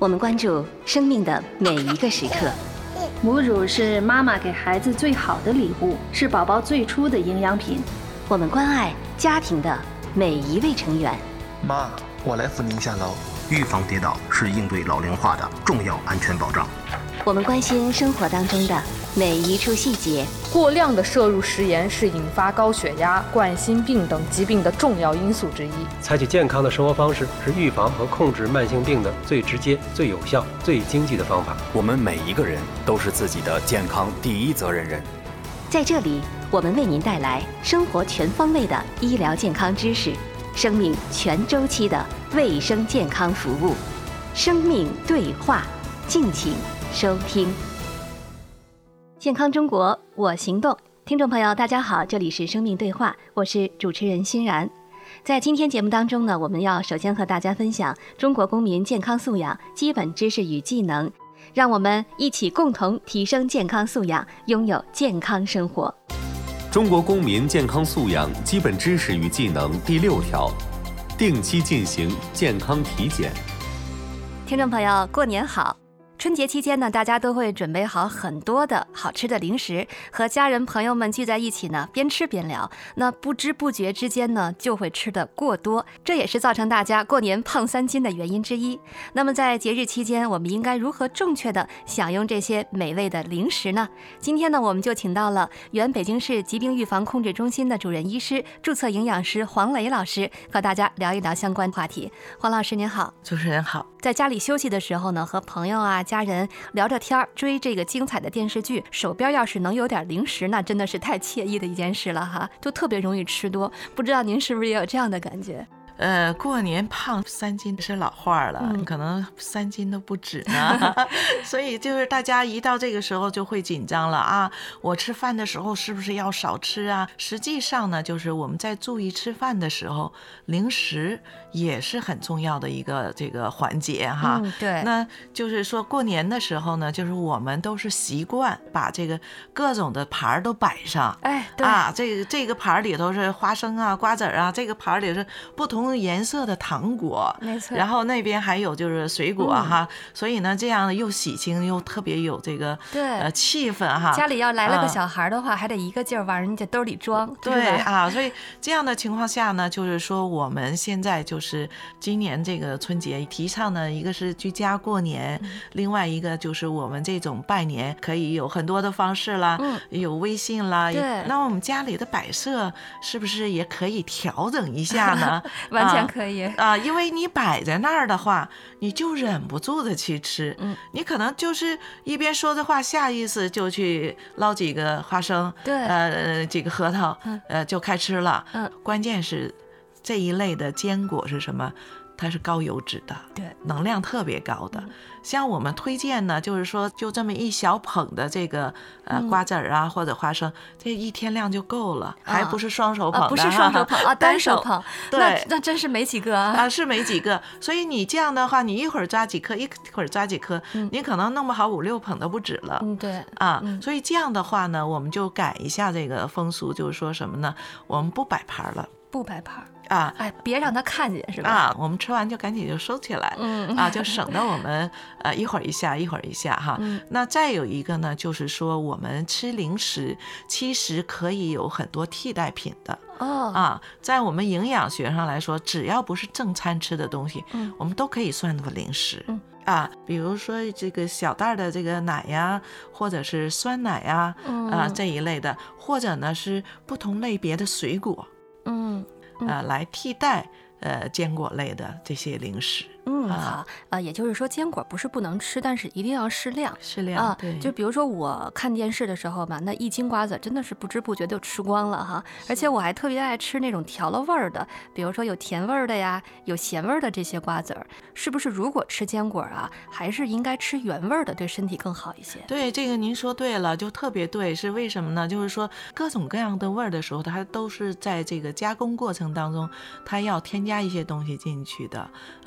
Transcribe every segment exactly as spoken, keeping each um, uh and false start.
我们关注生命的每一个时刻。 母乳是妈妈给孩子最好的礼物，是宝宝最初的营养品。 我们关爱家庭的每一位成员。 妈，我来扶您下楼。 预防跌倒是应对老龄化的重要安全保障。 我们关心生活当中的每一处细节。 过量的摄入食盐是引发高血压、冠心病等疾病的重要因素之一。 采取健康的生活方式是预防和控制慢性病的最直接、最有效、最经济的方法。 我们每一个人都是自己的健康第一责任人。 在这里，我们为您带来生活全方位的医疗健康知识，生命全周期的卫生健康服务。生命对话，敬请收听。健康中国，我行动。听众朋友大家好，这里是生命对话，我是主持人欣然。在今天节目当中呢，我们要首先和大家分享中国公民健康素养基本知识与技能，让我们一起共同提升健康素养，拥有健康生活。 中国公民健康素养基本知识与技能第六条，定期进行健康体检。 听众朋友，过年好！春节期间呢，大家都会准备好很多的好吃的零食，和家人朋友们聚在一起呢，边吃边聊。那不知不觉之间呢，就会吃得过多，这也是造成大家过年胖三斤的原因之一。那么在节日期间，我们应该如何正确的享用这些美味的零食呢？今天呢，我们就请到了原北京市疾病预防控制中心的主任医师、注册营养师黄磊老师，和大家聊一聊相关话题。黄老师您好。 主持人好。 在家里休息的时候呢，和朋友啊、家人聊着天，追这个精彩的电视剧，手边要是能有点零食，那真的是太惬意的一件事了哈，就特别容易吃多。不知道您是不是也有这样的感觉？ 呃，过年胖三斤是老话了，嗯、可能三斤都不止呢。所以就是大家一到这个时候就会紧张了啊！我吃饭的时候是不是要少吃啊？实际上呢，就是我们在注意吃饭的时候，零食也是很重要的一个这个环节哈。 嗯、对。 那就是说过年的时候呢，就是我们都是习惯把这个各种的盘都摆上。 哎，对啊，这个这个盘里头是花生啊、瓜子啊，这个盘里是不同颜色的糖果， 没错。 然后那边还有就是水果哈，嗯、所以呢，这样又喜庆又特别有这个对呃气氛哈。 家里要来了个小孩的话，呃、还得一个劲儿往人家兜里装。 对啊，所以这样的情况下呢，就是说我们现在就是今年这个春节提倡呢，一个是居家过年，嗯、另外一个就是我们这种拜年可以有很多的方式啦，嗯、有微信啦。 对。 那我们家里的摆设是不是也可以调整一下呢？ 完全可以啊, 啊，因为你摆在那儿的话，你就忍不住的去吃，嗯，你可能就是一边说着话，下意识就去捞几个花生， 对， 呃，几个核桃， 嗯、 呃，就开吃了， 嗯， 关键是这一类的坚果是什么？它是高油脂的， 对， 能量特别高的。 嗯、 像我们推荐呢，就是说就这么一小捧的这个呃瓜子儿啊、嗯、或者花生，这一天量就够了，啊、还不是双手捧的， 啊、不是双手捧啊，单手捧， 对， 那那真是没几个啊， 啊是没几个。所以你这样的话，你一会儿抓几颗，一会儿抓几颗，嗯、你可能弄不好五六捧都不止了。 嗯，对啊、 嗯， 所以这样的话呢，我们就改一下这个风俗，就是说什么呢？我们不摆盘了。 不摆盘啊， 哎，别让他看见是吧？ 啊，我们吃完就赶紧就收起来， 嗯啊，就省得我们呃一会儿一下一会儿一下哈。 嗯、 那再有一个呢，就是说我们吃零食其实可以有很多替代品的哦啊，在我们营养学上来说，只要不是正餐吃的东西，嗯，我们都可以算作零食。 嗯啊，比如说这个小袋的这个奶呀，或者是酸奶呀， 嗯、 啊这一类的，或者呢是不同类别的水果。 嗯， 呃，来替代呃坚果类的这些零食。 嗯，好，呃，也就是说坚果不是不能吃，但是一定要适量， 适量啊。对， 就比如说我看电视的时候吧，那一斤瓜子真的是不知不觉就吃光了哈。而且我还特别爱吃那种调了味儿的，比如说有甜味儿的呀，有咸味儿的这些瓜子儿。是不是如果吃坚果啊，还是应该吃原味儿的，对身体更好一些？ 对，这个您说对了，就特别对。是为什么呢？就是说各种各样的味儿的时候，它都是在这个加工过程当中，它要添加一些东西进去的啊。那么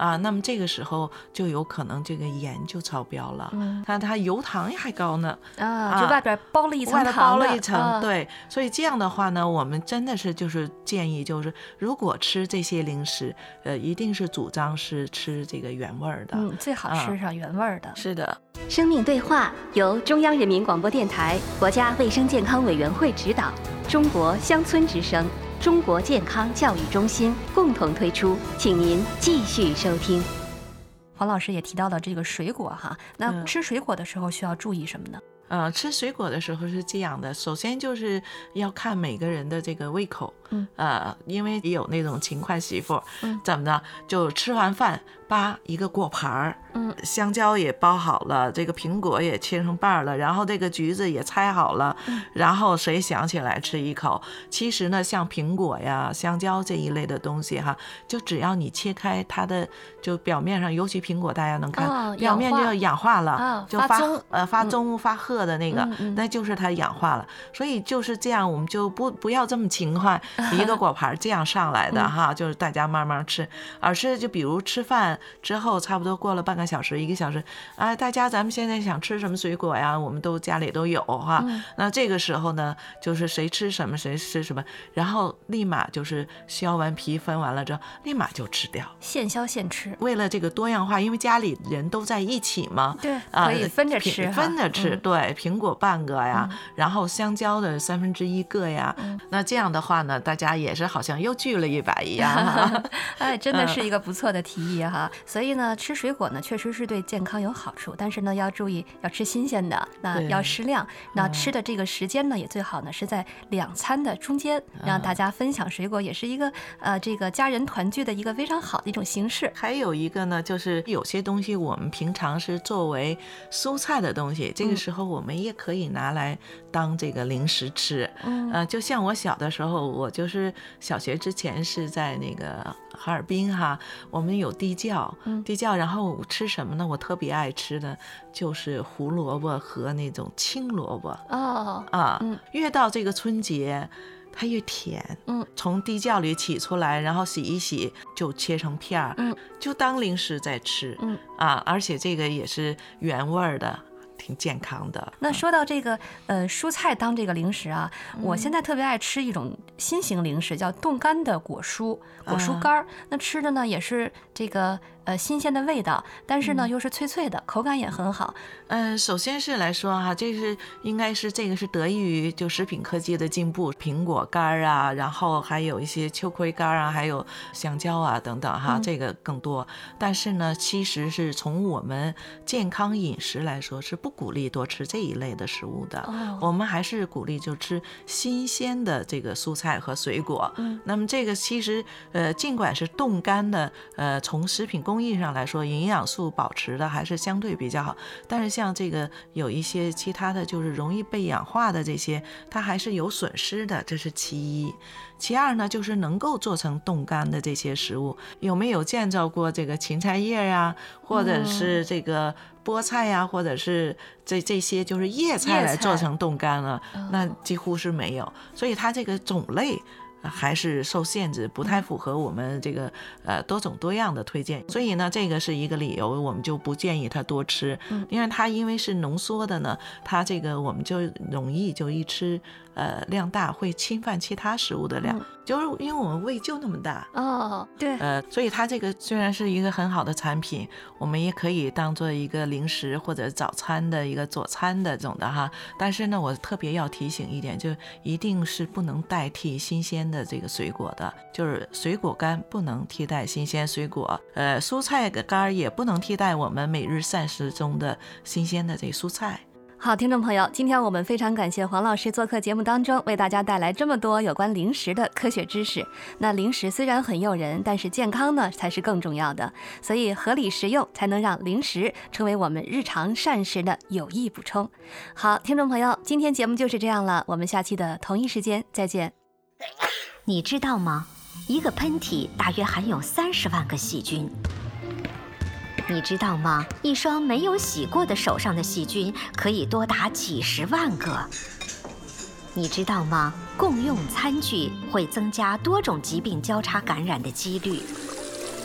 这个时候就有可能这个盐就超标了，嗯，它它油糖还高呢， 啊，就外边包了一层糖的， 外边包了一层， 啊、 对，所以这样的话呢，我们真的是就是建议，就是如果吃这些零食，呃，一定是主张是吃这个原味的， 嗯，最好吃上原味的， 嗯、是的。 生命对话由中央人民广播电台、国家卫生健康委员会指导，中国乡村之声、中国健康教育中心共同推出，请您继续收听。 黄老师也提到了这个水果哈，那吃水果的时候需要注意什么呢？ 呃，吃水果的时候是这样的，首先就是要看每个人的这个胃口，嗯，呃，因为也有那种勤快媳妇，嗯，怎么的，就吃完饭扒一个果盘儿，嗯，香蕉也剥好了，这个苹果也切成瓣了，然后这个橘子也拆好了，嗯，然后谁想起来吃一口？其实呢，像苹果呀、香蕉这一类的东西哈，就只要你切开它的，就表面上，尤其苹果大家能看，哦、表面就要氧化了， 哦、 就发棕呃发棕发褐的那个， 嗯嗯、 那就是它氧化了。所以就是这样，我们就不不要这么勤快，一个果盘这样上来的哈，就是大家慢慢吃，而是就比如吃饭之后，差不多过了半个小时、一个小时，啊，大家咱们现在想吃什么水果呀？我们都家里都有哈。嗯、那这个时候呢，就是谁吃什么谁吃什么，然后立马就是削完皮分完了之后，立马就吃掉， 现削现吃。 为了这个多样化，因为家里人都在一起嘛， 对，可以分着吃， 啊、分着吃。嗯、对，苹果半个呀，嗯、然后香蕉的三分之一个呀。嗯、那这样的话呢，大家也是好像又聚了一把一样。 哎，真的是一个不错的提议哈。嗯、所以呢，吃水果呢，确实是对健康有好处，但是呢，要注意要吃新鲜的，那要适量。那吃的这个时间呢，也最好呢是在两餐的中间，让大家分享水果，也是一个呃这个家人团聚的一个非常好的一种形式。 还有一个呢，就是有些东西我们平常是作为蔬菜的东西，这个时候我们也可以拿来当这个零食吃。嗯，呃，就像我小的时候，我就是小学之前是在那个哈尔滨哈，我们有地窖，地窖，然后吃什么呢？我特别爱吃的就是胡萝卜和那种青萝卜。哦，啊，嗯，越到这个春节，它越甜，嗯，从地窖里取出来，然后洗一洗，就切成片儿，嗯，就当零食在吃，嗯，啊，而且这个也是原味的。挺健康的。 那说到这个呃蔬菜当这个零食啊，嗯、我现在特别爱吃一种新型零食，叫冻干的果蔬果蔬干儿。啊、那吃的呢也是这个呃新鲜的味道，但是呢、嗯、又是脆脆的，口感也很好。 嗯、呃，首先是来说哈、啊，这是应该是这个是得益于就食品科技的进步，苹果干啊，然后还有一些秋葵干啊，还有香蕉啊等等哈，嗯、这个更多。但是呢，其实是从我们健康饮食来说是不鼓励多吃这一类的食物的，哦、我们还是鼓励就吃新鲜的这个蔬菜和水果。嗯，那么这个其实呃尽管是冻干的，呃从食品工艺上来说，营养素保持的还是相对比较好，但是像这个有一些其他的就是容易被氧化的这些，它还是有损失的，这是其一。其二呢，就是能够做成冻干的这些食物，有没有见着过这个芹菜叶呀，或者是这个菠菜呀，或者是这这些就是叶菜来做成冻干了？那几乎是没有，所以它这个种类还是受限制，不太符合我们这个呃多种多样的推荐，所以呢，这个是一个理由，我们就不建议它多吃。因为它因为是浓缩的呢，它这个我们就容易就一吃呃量大，会侵犯其他食物的量，嗯、就是因为我们胃就那么大哦，对， 呃，所以它这个虽然是一个很好的产品，我们也可以当做一个零食或者早餐的一个佐餐的这种的哈，但是呢，我特别要提醒一点，就一定是不能代替新鲜的这个水果的，就是水果干不能替代新鲜水果，呃，蔬菜干也不能替代我们每日膳食中的新鲜的这个蔬菜。 好，听众朋友，今天我们非常感谢黄老师做客节目当中，为大家带来这么多有关零食的科学知识。那零食虽然很诱人，但是健康呢才是更重要的，所以合理食用才能让零食成为我们日常膳食的有益补充。好，听众朋友，今天节目就是这样了，我们下期的同一时间再见。 你知道吗？一个喷嚏大约含有三十万个细菌。你知道吗？一双没有洗过的手上的细菌可以多达几十万个。你知道吗？共用餐具会增加多种疾病交叉感染的几率。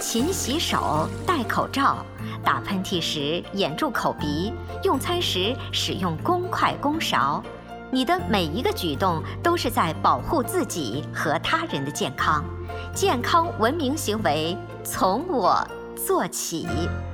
勤洗手、戴口罩，打喷嚏时掩住口鼻，用餐时使用公筷公勺。你的每一个举动都是在保护自己和他人的健康。健康文明行为从我做起。